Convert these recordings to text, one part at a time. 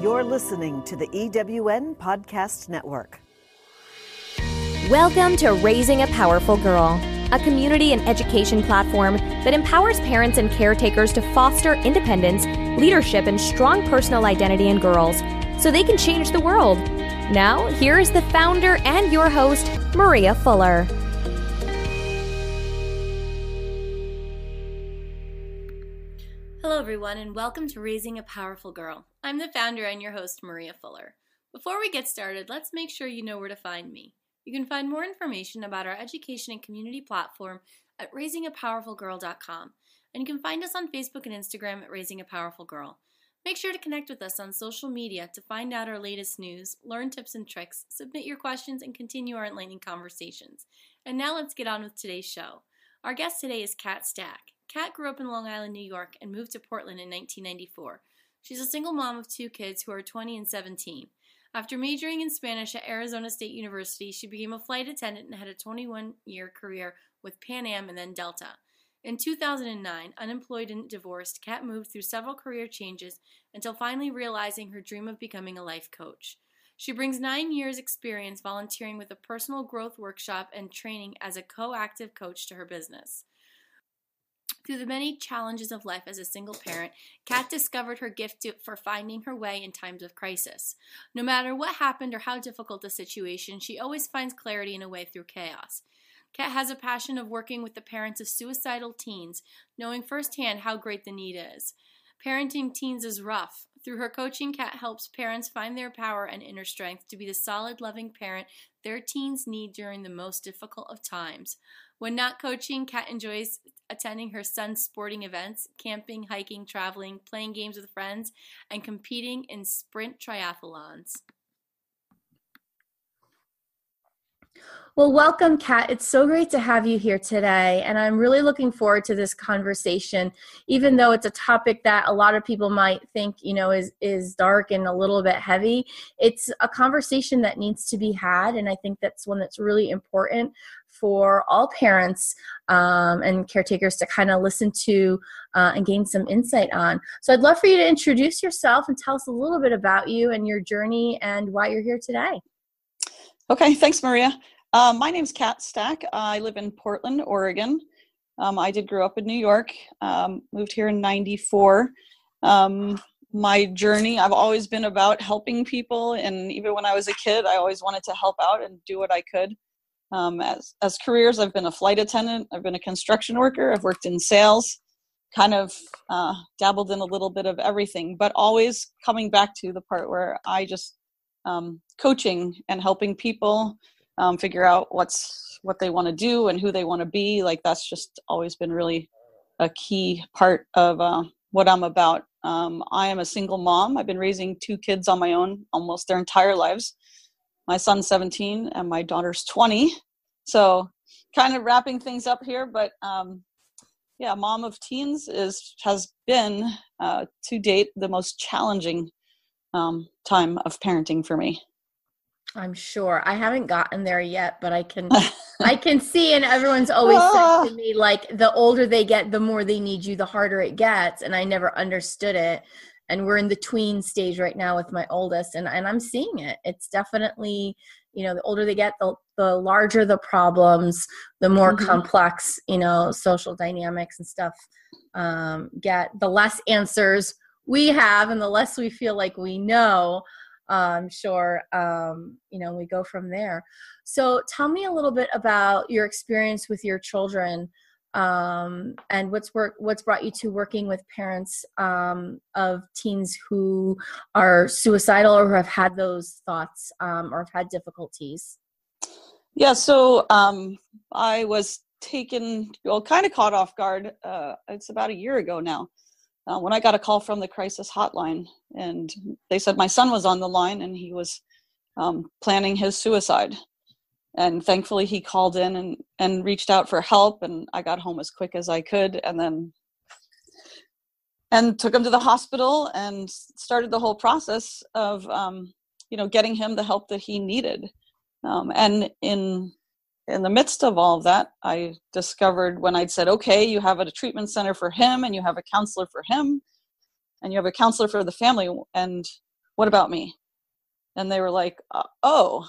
You're listening to the EWN Podcast Network. Welcome to Raising a Powerful Girl, a community and education platform that empowers parents and caretakers to foster independence, leadership, and strong personal identity in girls so they can change the world. Now, here is the founder and your host, Maria Fuller. Hello, everyone, and welcome to Raising a Powerful Girl. I'm the founder and your host, Maria Fuller. Before we get started, let's make sure you know where to find me. You can find more information about our education and community platform at raisingapowerfulgirl.com, and you can find us on Facebook and Instagram at Raising a Powerful Girl. Make sure to connect with us on social media to find out our latest news, learn tips and tricks, submit your questions, and continue our enlightening conversations. And now let's get on with today's show. Our guest today is Kat Stack. Kat grew up in Long Island, New York, and moved to Portland in 1994. She's a single mom of two kids who are 20 and 17. After majoring in Spanish at Arizona State University, she became a flight attendant and had a 21-year career with Pan Am and then Delta. In 2009, unemployed and divorced, Kat moved through several career changes until finally realizing her dream of becoming a life coach. She brings 9 years' experience volunteering with a personal growth workshop and training as a co-active coach to her business. Through the many challenges of life as a single parent, Kat discovered her gift for finding her way in times of crisis. No matter what happened or how difficult the situation, she always finds clarity in a way through chaos. Kat has a passion of working with the parents of suicidal teens, knowing firsthand how great the need is. Parenting teens is rough. Through her coaching, Kat helps parents find their power and inner strength to be the solid, loving parent their teens need during the most difficult of times. When not coaching, Kat enjoys attending her son's sporting events, camping, hiking, traveling, playing games with friends, and competing in sprint triathlons. Well, welcome, Kat. It's so great to have you here today, and I'm really looking forward to this conversation, even though it's a topic that a lot of people might think, is dark and a little bit heavy. It's a conversation that needs to be had, and I think that's one that's really important for all parents and caretakers to kind of listen to and gain some insight on. So I'd love for you to introduce yourself and tell us a little bit about you and your journey and why you're here today. Okay, thanks, Maria. My name's Kat Stack. I live in Portland, Oregon. I did grow up in New York, moved here in 94. My journey, I've always been about helping people, and even when I was a kid, I always wanted to help out and do what I could. As careers, I've been a flight attendant, I've been a construction worker, I've worked in sales, kind of dabbled in a little bit of everything, but always coming back to the part where I just coaching and helping people figure out what they want to do and who they want to be. Like, that's just always been really a key part of what I'm about. I am a single mom. I've been raising two kids on my own almost their entire lives. My son's 17 and my daughter's 20. So kind of wrapping things up here, but mom of teens has been to date the most challenging time of parenting for me. I'm sure. I haven't gotten there yet, but I can see, and everyone's always said to me, like, the older they get, the more they need you, the harder it gets. And I never understood it. And we're in the tween stage right now with my oldest, and I'm seeing it. It's definitely, the older they get, the larger the problems, the more complex, social dynamics and stuff get, the less answers we have and the less we feel like we know. I'm sure, we go from there. So tell me a little bit about your experience with your children, and what's brought you to working with parents of teens who are suicidal or who have had those thoughts or have had difficulties. Yeah, so I was kind of caught off guard. It's about a year ago now. When I got a call from the crisis hotline, and they said my son was on the line and he was planning his suicide. And thankfully he called in and reached out for help, and I got home as quick as I could, and took him to the hospital and started the whole process of, getting him the help that he needed. And in the midst of all of that, I discovered when I'd said, okay, you have a treatment center for him and you have a counselor for him and you have a counselor for the family. And what about me? And they were like, oh,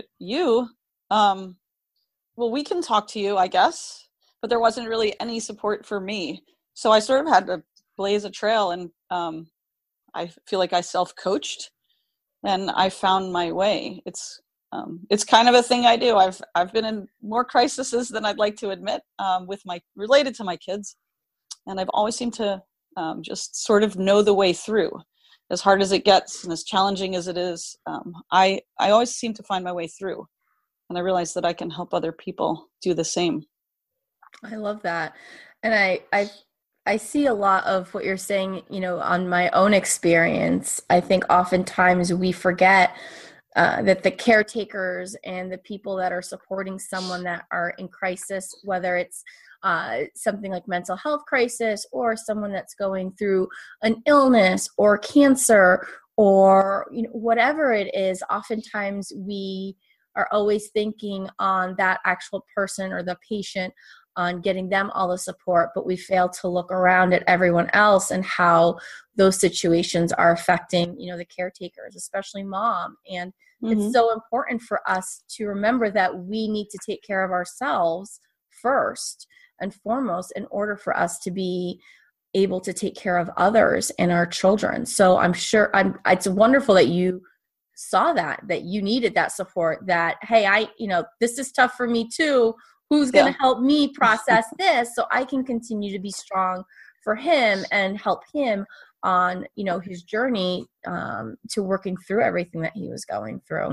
well, we can talk to you, I guess. But there wasn't really any support for me. So I sort of had to blaze a trail, and I feel like I self-coached, and I found my way. It's kind of a thing I do. I've been in more crises than I'd like to admit, related to my kids, and I've always seemed to just sort of know the way through. As hard as it gets and as challenging as it is, I always seem to find my way through, and I realize that I can help other people do the same. I love that, and I see a lot of what you're saying, on my own experience. I think oftentimes we forget that the caretakers and the people that are supporting someone that are in crisis, whether it's something like mental health crisis or someone that's going through an illness or cancer or whatever it is, oftentimes we are always thinking on that actual person or the patient, on getting them all the support, but we fail to look around at everyone else and how those situations are affecting, the caretakers, especially mom. And it's so important for us to remember that we need to take care of ourselves first and foremost in order for us to be able to take care of others and our children. So I'm sure it's wonderful that you saw that you needed that support, that, hey, this is tough for me too. Who's going to help me process this so I can continue to be strong for him and help him on, his journey to working through everything that he was going through.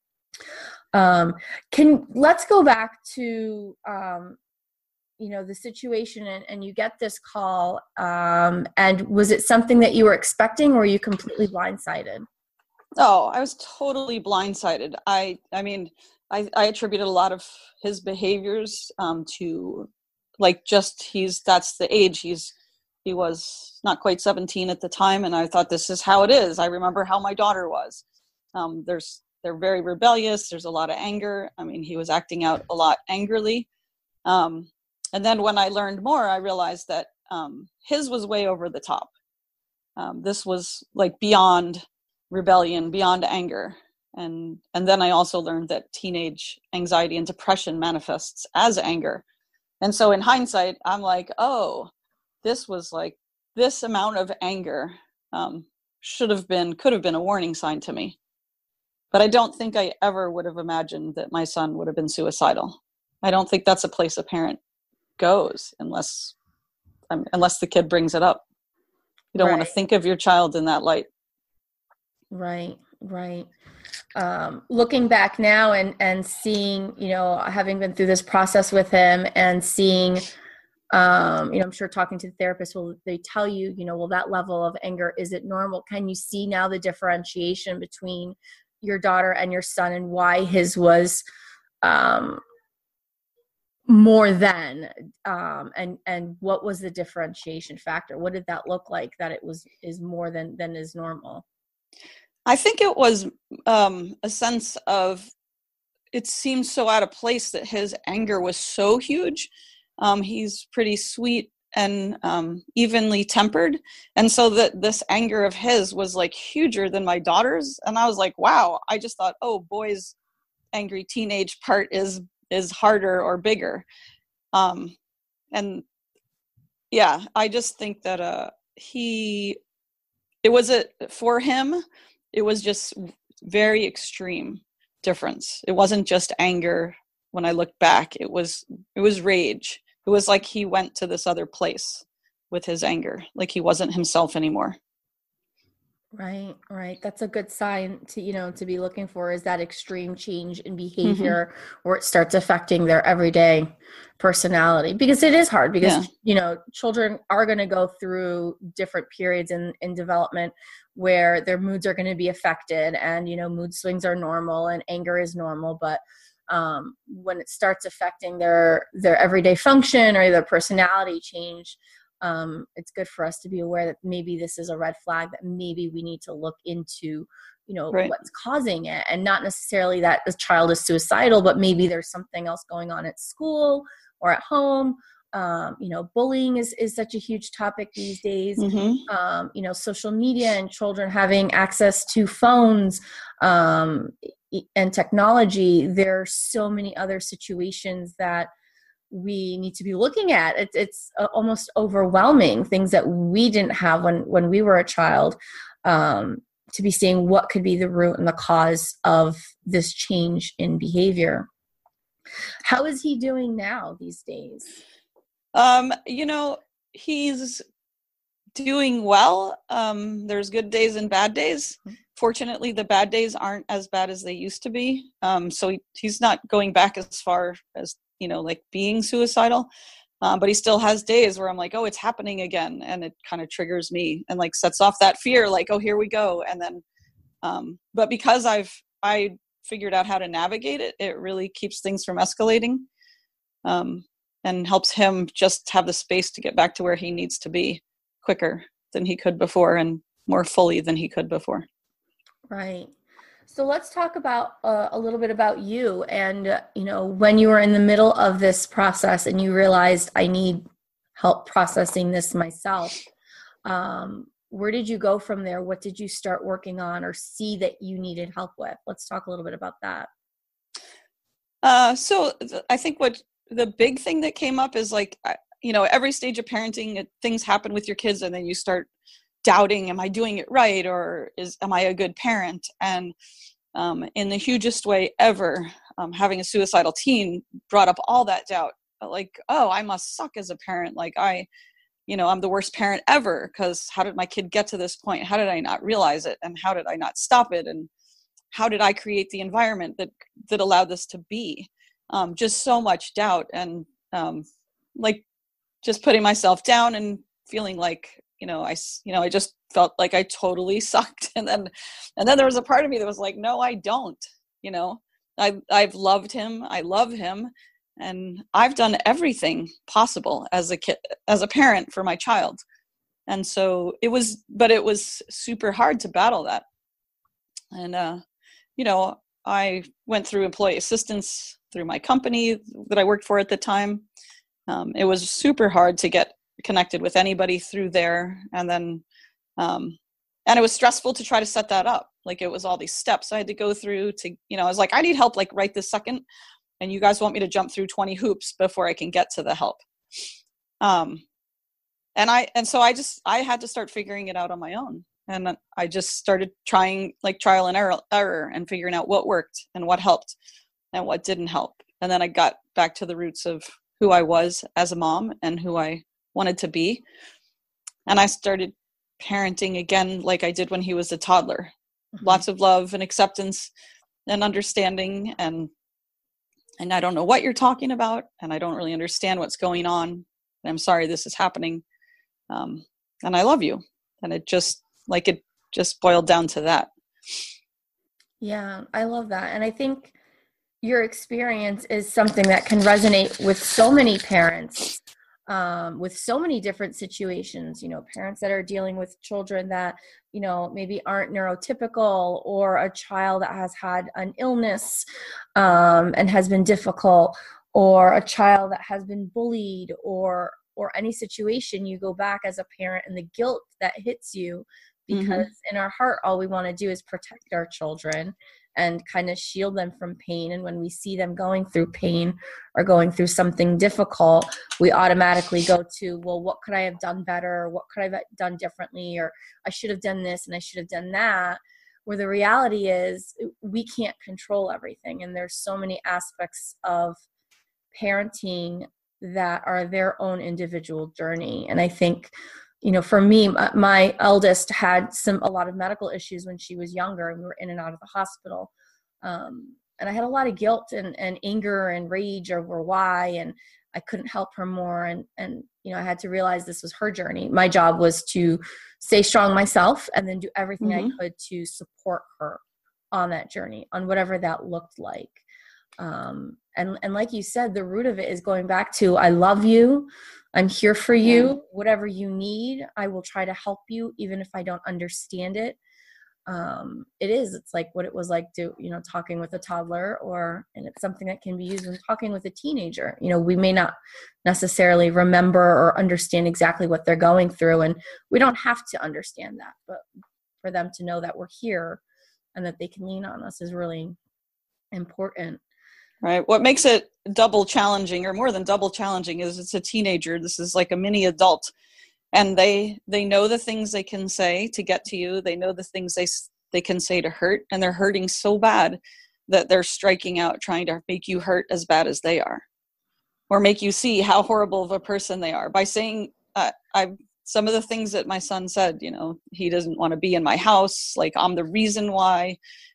Let's go back to, the situation and you get this call, and was it something that you were expecting, or were you completely blindsided? Oh, I was totally blindsided. I mean, I attributed a lot of his behaviors to that's the age. He was not quite 17 at the time, and I thought, this is how it is. I remember how my daughter was. They're very rebellious. There's a lot of anger. I mean, he was acting out a lot angrily. And then when I learned more, I realized that his was way over the top. This was like beyond rebellion, beyond anger. And then I also learned that teenage anxiety and depression manifests as anger. And so in hindsight, I'm like, oh, this was like, this amount of anger could have been a warning sign to me. But I don't think I ever would have imagined that my son would have been suicidal. I don't think that's a place a parent goes unless the kid brings it up. You don't want to think of your child in that light. Right. Looking back now and seeing, having been through this process with him and seeing, I'm sure talking to the therapist, will they tell you, well, that level of anger, is it normal? Can you see now the differentiation between your daughter and your son and why his was more than, and what was the differentiation factor? What did that look like that is more than is normal? I think it was a sense of, it seemed so out of place that his anger was so huge. He's pretty sweet and evenly tempered. And so that this anger of his was like huger than my daughter's. And I was like, wow, I just thought, oh, boys' angry teenage part is harder or bigger. And yeah, I just think that for him, it was just very extreme difference. It wasn't just anger. When I look back, it was rage. It was like he went to this other place with his anger, like he wasn't himself anymore. Right. That's a good sign to be looking for, is that extreme change in behavior where it starts affecting their everyday personality, because it is hard because, children are going to go through different periods in development where their moods are going to be affected, and, mood swings are normal and anger is normal. But when it starts affecting their everyday function or their personality change, it's good for us to be aware that maybe this is a red flag, that maybe we need to look into, what's causing it, and not necessarily that the child is suicidal, but maybe there's something else going on at school or at home, Bullying is such a huge topic these days. Mm-hmm. Social media and children having access to phones and technology. There are so many other situations that we need to be looking at. It's almost overwhelming, things that we didn't have when we were a child, to be seeing what could be the root and the cause of this change in behavior. How is he doing now these days? He's doing well. There's good days and bad days. Fortunately, the bad days aren't as bad as they used to be. So he's not going back as far as, like being suicidal. But he still has days where I'm like, oh, it's happening again. And it kind of triggers me and like sets off that fear, like, oh, here we go. And then, but because I figured out how to navigate it, it really keeps things from escalating. And helps him just have the space to get back to where he needs to be quicker than he could before and more fully than he could before. Right. So let's talk about a little bit about you and, when you were in the middle of this process and you realized I need help processing this myself. Where did you go from there? What did you start working on or see that you needed help with? Let's talk a little bit about that. So I think what the big thing that came up is like, every stage of parenting, things happen with your kids and then you start doubting, am I doing it right? Or am I a good parent? And in the hugest way ever, having a suicidal teen brought up all that doubt. Like, oh, I must suck as a parent. Like I'm the worst parent ever because how did my kid get to this point? How did I not realize it? And how did I not stop it? And how did I create the environment that allowed this to be? Just so much doubt and like just putting myself down and feeling like, I just felt like I totally sucked. And then there was a part of me that was like, no, I don't, I've loved him. I love him. And I've done everything possible as a kid, as a parent for my child. And so it was super hard to battle that. And, I went through employee assistance through my company that I worked for at the time. It was super hard to get connected with anybody through there. And then, and it was stressful to try to set that up. Like it was all these steps I had to go through to, I was like, I need help like right this second. And you guys want me to jump through 20 hoops before I can get to the help. So I had to start figuring it out on my own. And I just started trying like trial and error and figuring out what worked and what helped and what didn't help. And then I got back to the roots of who I was as a mom and who I wanted to be. And I started parenting again like I did when he was a toddler. Mm-hmm. Lots of love and acceptance and understanding. And I don't know what you're talking about. And I don't really understand what's going on. And I'm sorry this is happening. And I love you. And it just boiled down to that. Yeah, I love that. And I think your experience is something that can resonate with so many parents, with so many different situations, parents that are dealing with children that, maybe aren't neurotypical, or a child that has had an illness and has been difficult, or a child that has been bullied, or any situation you go back as a parent and the guilt that hits you. Because in our heart, all we want to do is protect our children and kind of shield them from pain. And when we see them going through pain or going through something difficult, we automatically go to, well, what could I have done better? What could I have done differently? Or I should have done this and I should have done that. Where the reality is we can't control everything. And there's so many aspects of parenting that are their own individual journey. And I think, for me, my eldest had a lot of medical issues when she was younger, and we were in and out of the hospital. And I had a lot of guilt and anger and rage over why, and I couldn't help her more. And I had to realize this was her journey. My job was to stay strong myself and then do everything I could to support her on that journey, on whatever that looked like. And like you said, the root of it is going back to, I love you. I'm here for you. Whatever you need, I will try to help you, even if I don't understand it. it's like what it was like talking with a toddler, and it's something that can be used when talking with a teenager. We may not necessarily remember or understand exactly what they're going through, and we don't have to understand that, but for them to know that we're here and that they can lean on us is really important. Right. What makes it double challenging, or more than double challenging, is it's a teenager. This is like a mini adult. And they know the things they can say to get to you. They know the things they can say to hurt, and they're hurting so bad that they're striking out, trying to make you hurt as bad as they are, or make you see how horrible of a person they are by saying, some of the things that my son said, he doesn't want to be in my house. Like, I'm the reason why.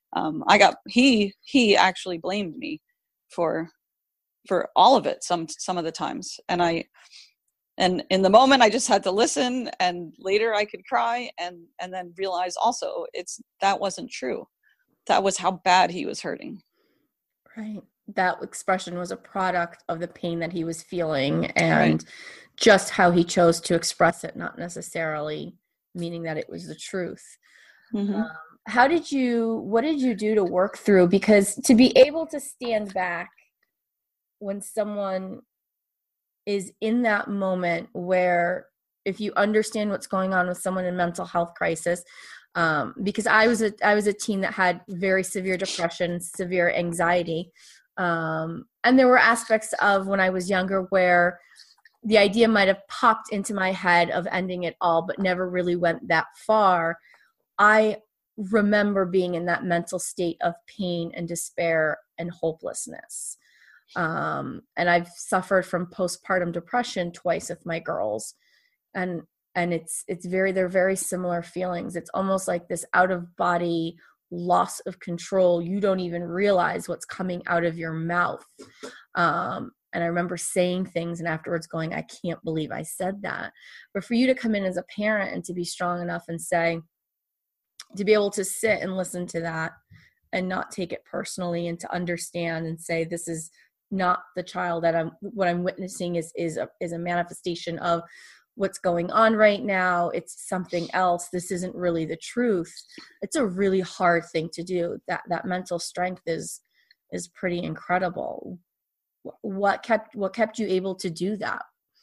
He actually blamed me for all of it. Some of the times. And in the moment, I just had to listen, and later I could cry and then realize also that wasn't true. That was how bad he was hurting. Right. That expression was a product of the pain that he was feeling, and just how he chose to express it, not necessarily meaning that it was the truth. Mm-hmm. What did you do to work through? Because to be able to stand back when someone is in that moment, where if you understand what's going on with someone in mental health crisis, because I was a teen that had very severe depression, severe anxiety, and there were aspects of when I was younger where the idea might have popped into my head of ending it all, but never really went that far. I remember being in that mental state of pain and despair and hopelessness. And I've suffered from postpartum depression twice with my girls, and they're very similar feelings. It's almost like this out of body loss of control. You don't even realize what's coming out of your mouth. And I remember saying things and afterwards going, I can't believe I said that. But for you to come in as a parent and to be strong enough and to be able to sit and listen to that and not take it personally, and to understand and say, this is not the child what I'm witnessing is a manifestation of what's going on right now. It's something else. This isn't really the truth. It's a really hard thing to do. That mental strength is pretty incredible. What kept you able to do that?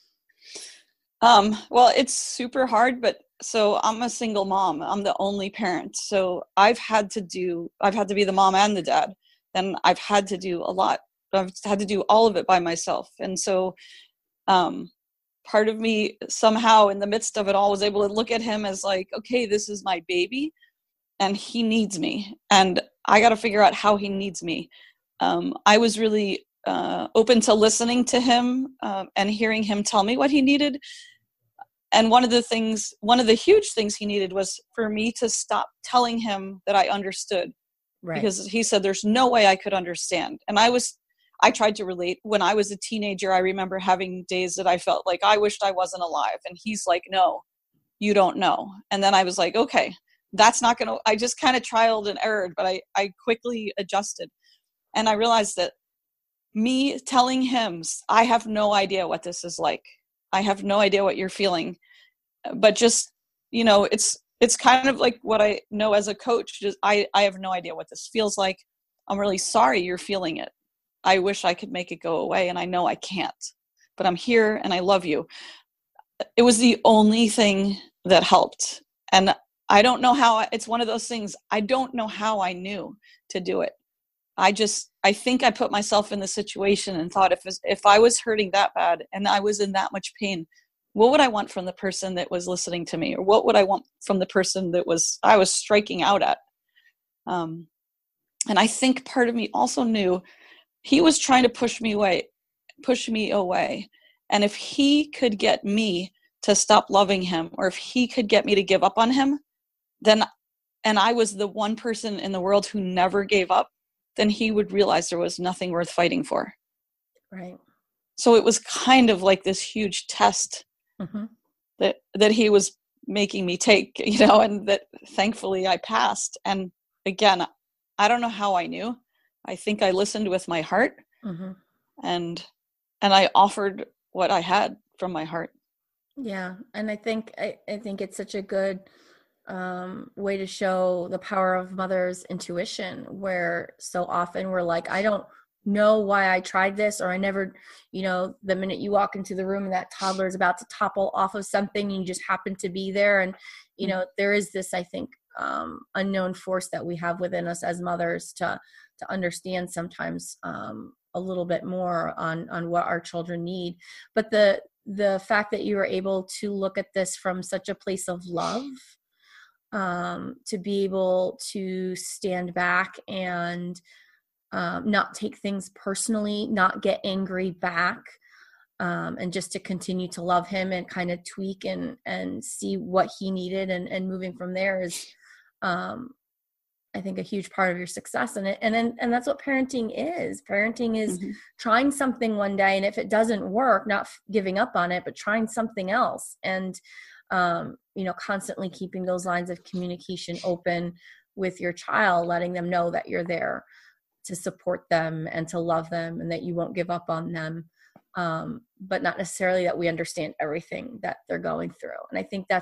Well, it's super hard, but so I'm a single mom. I'm the only parent. So I've had to be the mom and the dad. And I've had to do a lot. I've had to do all of it by myself. And so part of me somehow in the midst of it all was able to look at him as like, okay, this is my baby and he needs me. And I got to figure out how he needs me. I was really open to listening to him and hearing him tell me what he needed. And one of the huge things he needed was for me to stop telling him that I understood. Right. Because he said, there's no way I could understand. And I tried to relate. When I was a teenager, I remember having days that I felt like I wished I wasn't alive. And he's like, no, you don't know. And then I was like, okay, that's not going to, I just kind of trialed and errored, but I quickly adjusted. And I realized that me telling him, I have no idea what this is like. I have no idea what you're feeling, but just, it's kind of like what I know as a coach. Just, I have no idea what this feels like. I'm really sorry you're feeling it. I wish I could make it go away, and I know I can't, but I'm here and I love you. It was the only thing that helped. And I don't know how. It's one of those things. I don't know how I knew to do it. I think I put myself in the situation and thought, if I was hurting that bad and I was in that much pain, what would I want from the person that was listening to me? Or what would I want from the person that I was striking out at? And I think part of me also knew he was trying to push me away. And if he could get me to stop loving him, or if he could get me to give up on him, and I was the one person in the world who never gave up, then he would realize there was nothing worth fighting for. Right. So it was kind of like this huge test that he was making me take, and that thankfully I passed. And again, I don't know how I knew. I think I listened with my heart, and I offered what I had from my heart. Yeah. And I think it's such a good way to show the power of mother's intuition, where so often we're like, I don't know why I tried this, or I never, the minute you walk into the room and that toddler is about to topple off of something and you just happen to be there. And, there is this, I think, unknown force that we have within us as mothers to understand sometimes a little bit more on what our children need. But the fact that you were able to look at this from such a place of love, to be able to stand back and not take things personally, not get angry back, and just to continue to love him and kind of tweak and see what he needed and moving from there is, I think, a huge part of your success in it. And that's what parenting is. Parenting is trying something one day, and if it doesn't work, not giving up on it, but trying something else. And, constantly keeping those lines of communication open with your child, letting them know that you're there to support them and to love them and that you won't give up on them. But not necessarily that we understand everything that they're going through. And I think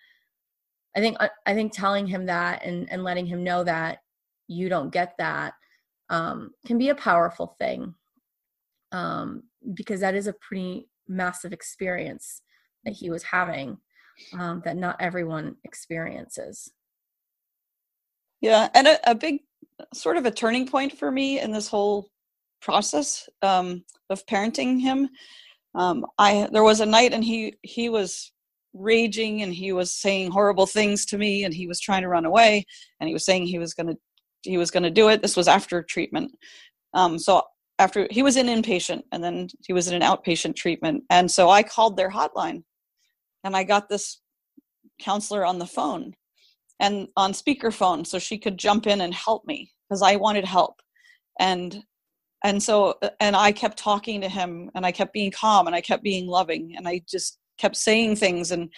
I think telling him that and letting him know that you don't get that can be a powerful thing, because that is a pretty massive experience that he was having, that not everyone experiences. Yeah, and a big sort of a turning point for me in this whole process of parenting him. There was a night, and he was raging, and he was saying horrible things to me, and he was trying to run away, and he was saying he was going to do it. This was after treatment. So after he was in inpatient, and then he was in an outpatient treatment. And so I called their hotline, and I got this counselor on the phone and on speakerphone, so she could jump in and help me, because I wanted help. And I kept talking to him, and I kept being calm, and I kept being loving, and I just kept saying things and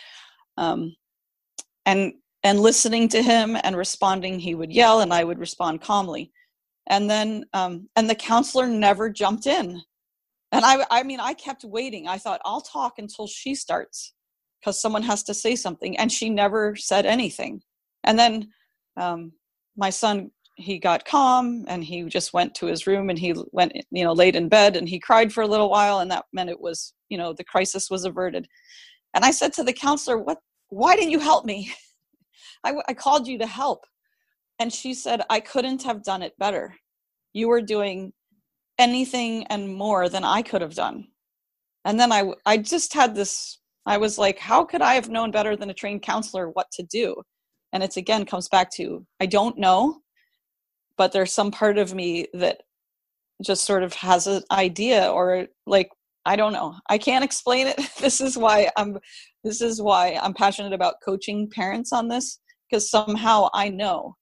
listening to him and responding. He would yell, and I would respond calmly. And then and the counselor never jumped in. And I kept waiting. I thought, I'll talk until she starts, because someone has to say something. And she never said anything. And then my son, he got calm, and he just went to his room, and he went, laid in bed, and he cried for a little while. And that meant it was, the crisis was averted. And I said to the counselor, why didn't you help me? I called you to help. And she said, I couldn't have done it better. You were doing anything and more than I could have done. And then I just had this, I was like, how could I have known better than a trained counselor what to do? And it's, again, comes back to, I don't know, but there's some part of me that just sort of has an idea, or like, I don't know. I can't explain it. This is why I'm passionate about coaching parents on this, because somehow I know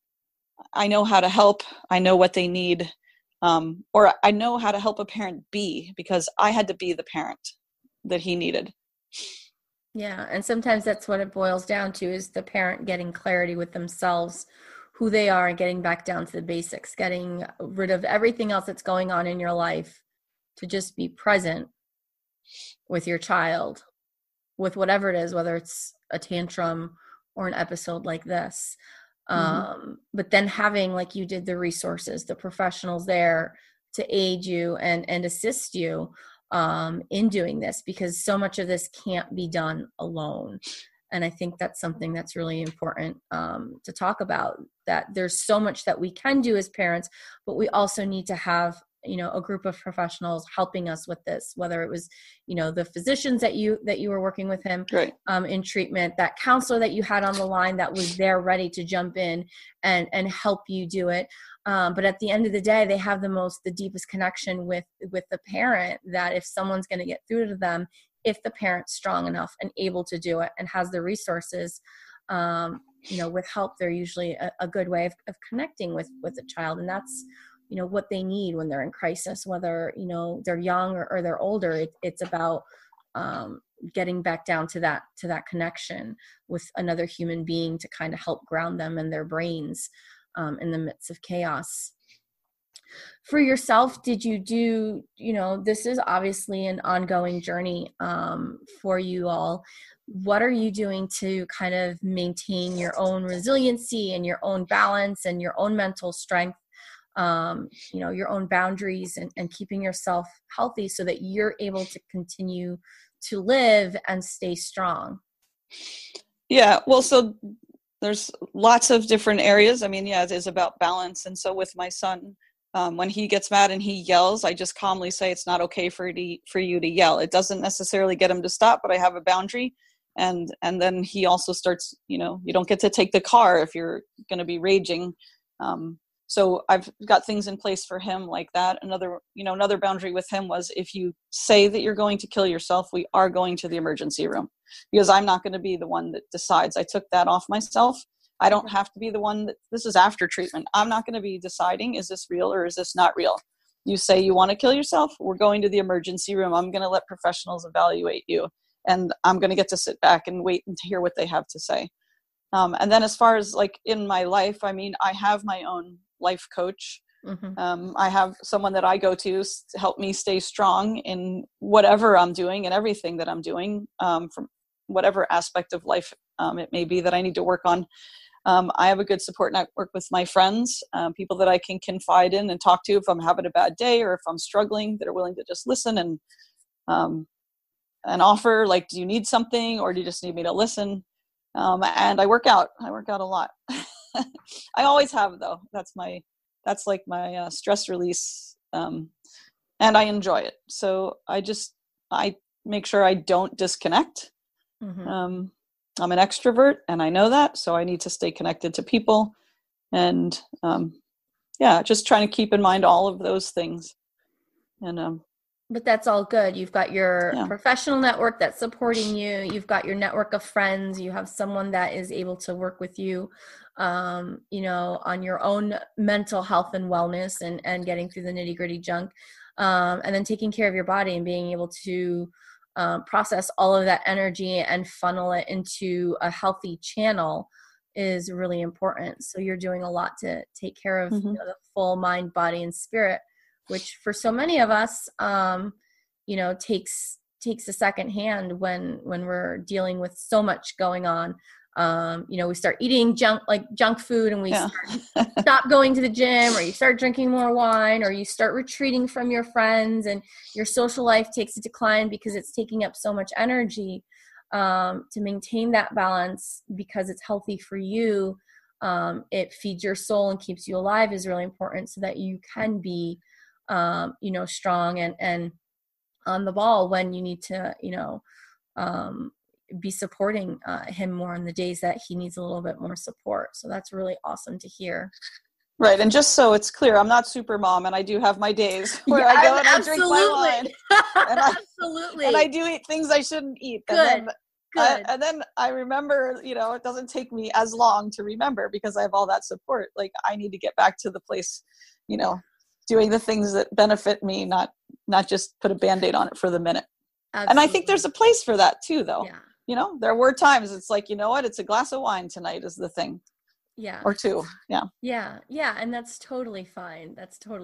how to help. I know what they need. Or I know how to help a parent be, because I had to be the parent that he needed. Yeah. And sometimes that's what it boils down to, is the parent getting clarity with themselves, who they are, and getting back down to the basics, getting rid of everything else that's going on in your life to just be present with your child, with whatever it is, whether it's a tantrum or an episode like this. But then having, like you did, the resources, the professionals there to aid you and assist you in doing this, because so much of this can't be done alone. And I think that's something that's really important to talk about, that there's so much that we can do as parents, but we also need to have, a group of professionals helping us with this, whether it was, the physicians that you were working with him in treatment, that counselor that you had on the line that was there ready to jump in and help you do it. But at the end of the day, they have the deepest connection with the parent, that if someone's going to get through to them, if the parent's strong enough and able to do it and has the resources, with help, they're usually a good way of connecting with a child. And that's, what they need when they're in crisis, whether, they're young or they're older. It's about getting back down to that connection with another human being to kind of help ground them and their brains in the midst of chaos. For yourself, did you do, this is obviously an ongoing journey for you all, what are you doing to kind of maintain your own resiliency and your own balance and your own mental strength, your own boundaries, and keeping yourself healthy so that you're able to continue to live and stay strong? Yeah, well, so there's lots of different areas. I mean, yeah, it is about balance. And so with my son, when he gets mad and he yells, I just calmly say, it's not okay for you to yell. It doesn't necessarily get him to stop, but I have a boundary. And then he also starts, you don't get to take the car if you're going to be raging. So I've got things in place for him like that. Another boundary with him was, if you say that you're going to kill yourself, we are going to the emergency room, because I'm not going to be the one that decides. I took that off myself. I don't have to be the one this is after treatment. I'm not going to be deciding, is this real or is this not real? You say you want to kill yourself, we're going to the emergency room. I'm going to let professionals evaluate you, and I'm going to get to sit back and wait and hear what they have to say. And then as far as like in my life, I mean, I have my own life coach. Mm-hmm. I have someone that I go to help me stay strong in whatever I'm doing and everything that I'm doing, from whatever aspect of life it may be that I need to work on. I have a good support network with my friends, people that I can confide in and talk to if I'm having a bad day or if I'm struggling, that are willing to just listen and offer, like, do you need something or do you just need me to listen? And I work out. I work out a lot. I always have, though. That's like my stress release, and I enjoy it. So I make sure I don't disconnect. Mm-hmm. I'm an extrovert, and I know that, so I need to stay connected to people, and just trying to keep in mind all of those things. And but that's all good. You've got your professional network that's supporting you. You've got your network of friends. You have someone that is able to work with you, on your own mental health and wellness and getting through the nitty-gritty junk, and then taking care of your body and being able to process all of that energy and funnel it into a healthy channel is really important. So you're doing a lot to take care of mm-hmm. The full mind, body, and spirit, which for so many of us, takes a second hand when we're dealing with so much going on. We start eating junk food, and we stop going to the gym, or you start drinking more wine, or you start retreating from your friends, and your social life takes a decline because it's taking up so much energy. To maintain that balance, because it's healthy for you, it feeds your soul and keeps you alive, is really important, so that you can be strong and on the ball when you need to, be supporting him more on the days that he needs a little bit more support. So that's really awesome to hear. Right. And just so it's clear, I'm not super mom, and I do have my days where I go and I drink my wine. And absolutely. And I do eat things I shouldn't eat. Good. And then I remember, it doesn't take me as long to remember, because I have all that support. Like, I need to get back to the place, doing the things that benefit me, not just put a Band-Aid on it for the minute. Absolutely. And I think there's a place for that too, though. Yeah. There were times it's like, it's a glass of wine tonight is the thing. Yeah. Or two. Yeah. Yeah. Yeah. And that's totally fine.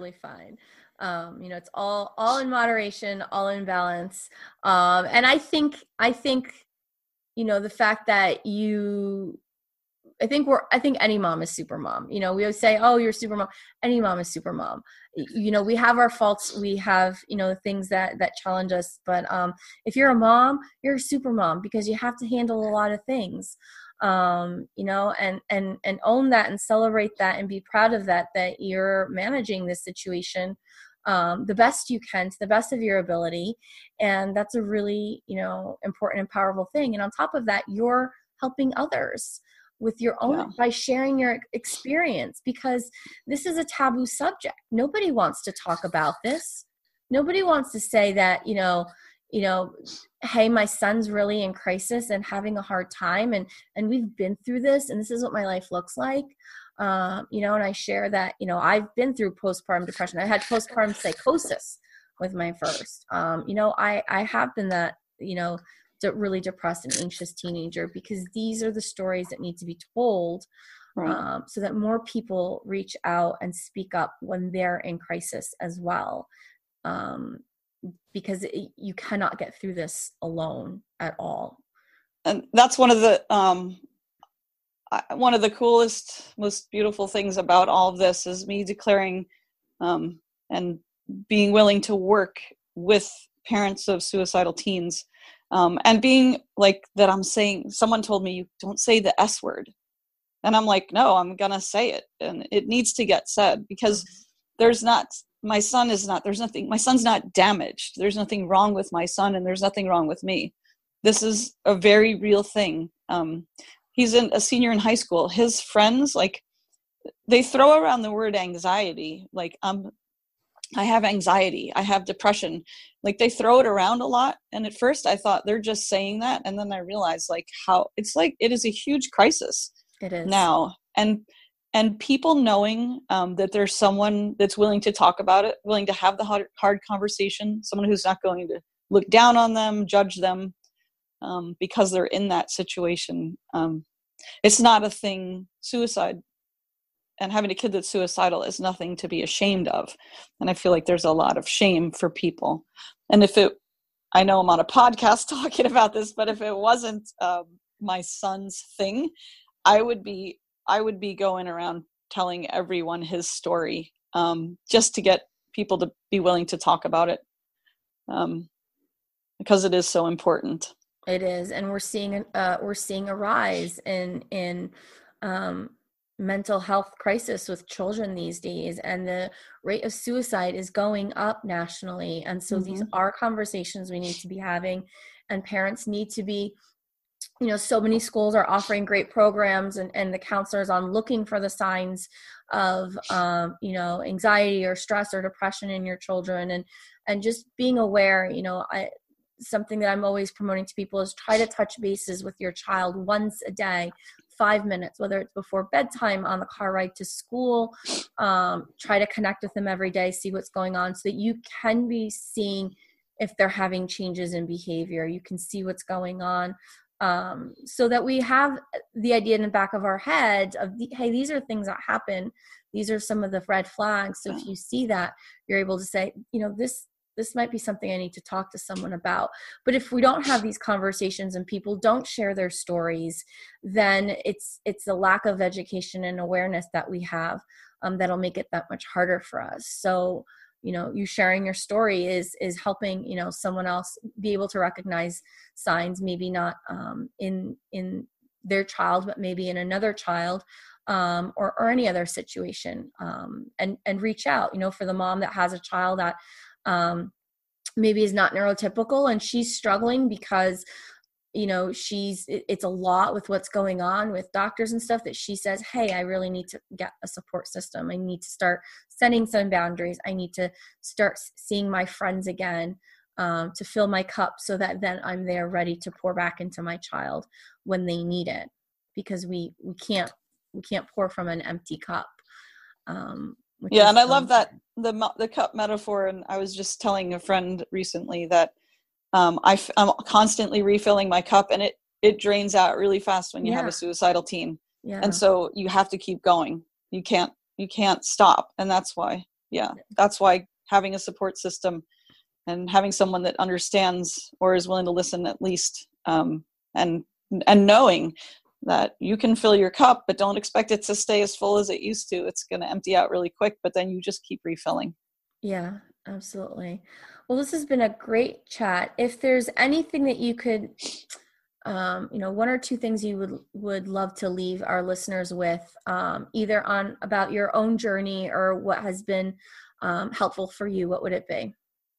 It's all in moderation, all in balance. And I think, the fact that I think any mom is super mom. We always say, oh, you're super mom. Any mom is super mom. We have our faults. We have, things that challenge us. But if you're a mom, you're a super mom, because you have to handle a lot of things, and own that and celebrate that and be proud of that you're managing this situation the best you can, to the best of your ability. And that's a really, important and powerful thing. And on top of that, you're helping others with your own, by sharing your experience, because this is a taboo subject. Nobody wants to talk about this. Nobody wants to say that, hey, my son's really in crisis and having a hard time, and we've been through this, and this is what my life looks like. And I share that, I've been through postpartum depression. I had postpartum psychosis with my first. I have been that, really depressed and anxious teenager, because these are the stories that need to be told, right. So that more people reach out and speak up when they're in crisis as well. Because you cannot get through this alone at all. and that's one of the coolest, most beautiful things about all of this is me declaring and being willing to work with parents of suicidal teens, and being like that. I'm saying, someone told me, you don't say the S word. And I'm like, no, I'm going to say it. And it needs to get said, because my son's not damaged. There's nothing wrong with my son, and there's nothing wrong with me. This is a very real thing. He's a senior in high school. His friends, like, they throw around the word anxiety. Like, I have anxiety, I have depression. Like, they throw it around a lot. And at first I thought they're just saying that. And then I realized like how it's like, it is a huge crisis. It is now. And people knowing that there's someone that's willing to talk about it, willing to have the hard conversation, someone who's not going to look down on them, judge them, because they're in that situation. It's not a thing. Suicide and having a kid that's suicidal is nothing to be ashamed of. And I feel like there's a lot of shame for people. And I know I'm on a podcast talking about this, but if it wasn't my son's thing, I would be going around telling everyone his story, just to get people to be willing to talk about it, because it is so important. It is, and we're seeing a rise in mental health crisis with children these days, and the rate of suicide is going up nationally. And so these are conversations we need to be having, and parents need to be, so many schools are offering great programs, and the counselors on looking for the signs of, anxiety or stress or depression in your children, and just being aware. Something that I'm always promoting to people is try to touch bases with your child once a day, 5 minutes, whether it's before bedtime, on the car ride to school. Try to connect with them every day, see what's going on, so that you can be seeing if they're having changes in behavior. You can see what's going on, so that we have the idea in the back of our head of, hey, these are things that happen. These are some of the red flags. So if you see that, you're able to say, this might be something I need to talk to someone about. But if we don't have these conversations and people don't share their stories, then it's a lack of education and awareness that we have, that'll make it that much harder for us. So, you sharing your story is helping, someone else be able to recognize signs, maybe not in their child, but maybe in another child, or any other situation, and reach out, for the mom that has a child that maybe is not neurotypical, and she's struggling because, it's a lot with what's going on with doctors and stuff, that she says, hey, I really need to get a support system. I need to start setting some boundaries. I need to start seeing my friends again, to fill my cup, so that then I'm there ready to pour back into my child when they need it, because we can't pour from an empty cup. Yeah, and I love that the cup metaphor. And I was just telling a friend recently that I'm constantly refilling my cup, and it drains out really fast when you have a suicidal teen. Yeah. And so you have to keep going. You can't stop. And that's why having a support system and having someone that understands or is willing to listen at least, and knowing that you can fill your cup, but don't expect it to stay as full as it used to. It's going to empty out really quick, but then you just keep refilling. Yeah, absolutely. Well, this has been a great chat. If there's anything that you could, one or two things you would love to leave our listeners with, either on about your own journey or what has been helpful for you, what would it be?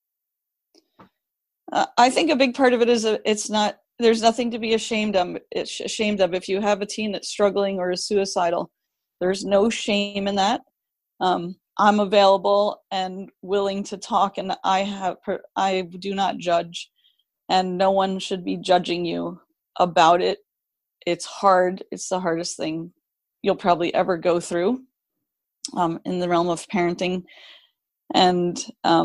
I think a big part of it is there's nothing to be ashamed of. If you have a teen that's struggling or is suicidal, there's no shame in that. I'm available and willing to talk, and I do not judge, and no one should be judging you about it. It's hard. It's the hardest thing you'll probably ever go through, in the realm of parenting, and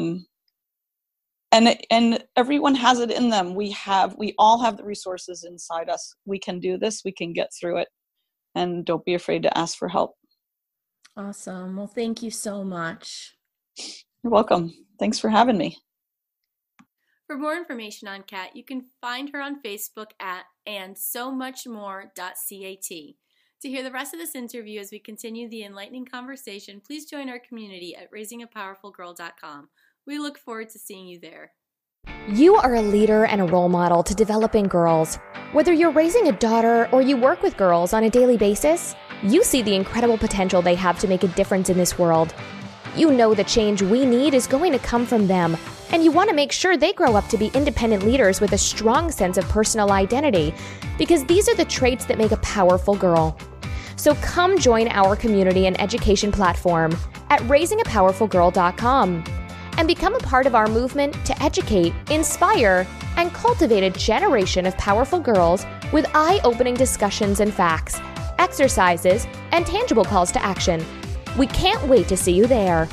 everyone has it in them. We all have the resources inside us. We can do this. We can get through it, and don't be afraid to ask for help. Awesome. Well, thank you so much. You're welcome. Thanks for having me. For more information on Kat, you can find her on Facebook at andsomuchmore.cat. To hear the rest of this interview as we continue the enlightening conversation, please join our community at raisingapowerfulgirl.com. We look forward to seeing you there. You are a leader and a role model to developing girls. Whether you're raising a daughter or you work with girls on a daily basis, you see the incredible potential they have to make a difference in this world. You know the change we need is going to come from them, and you want to make sure they grow up to be independent leaders with a strong sense of personal identity, because these are the traits that make a powerful girl. So come join our community and education platform at raisingapowerfulgirl.com and become a part of our movement to educate, inspire, and cultivate a generation of powerful girls with eye-opening discussions and facts, exercises, and tangible calls to action. We can't wait to see you there.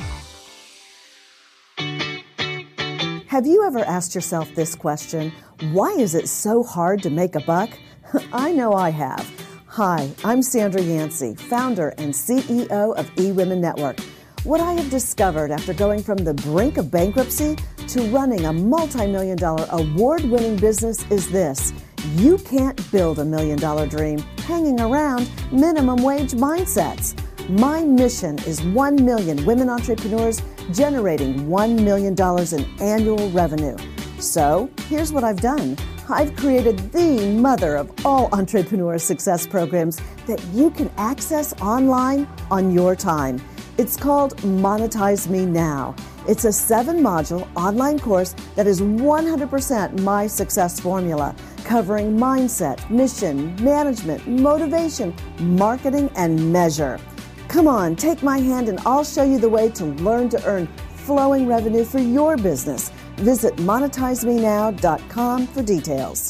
Have you ever asked yourself this question? Why is it so hard to make a buck? I know I have. Hi, I'm Sandra Yancey, founder and CEO of eWomen Network. What I have discovered after going from the brink of bankruptcy to running a multi-million-dollar award-winning business is this: you can't build $1 million dream hanging around minimum wage mindsets. My mission is 1 million women entrepreneurs generating $1 million in annual revenue. So here's what I've done. I've created the mother of all entrepreneur success programs that you can access online on your time. It's called Monetize Me Now. It's a 7-module online course that is 100% my success formula, covering mindset, mission, management, motivation, marketing, and measure. Come on, take my hand and I'll show you the way to learn to earn flowing revenue for your business. Visit monetizemenow.com for details.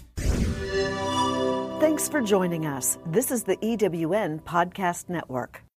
Thanks for joining us. This is the EWN Podcast Network.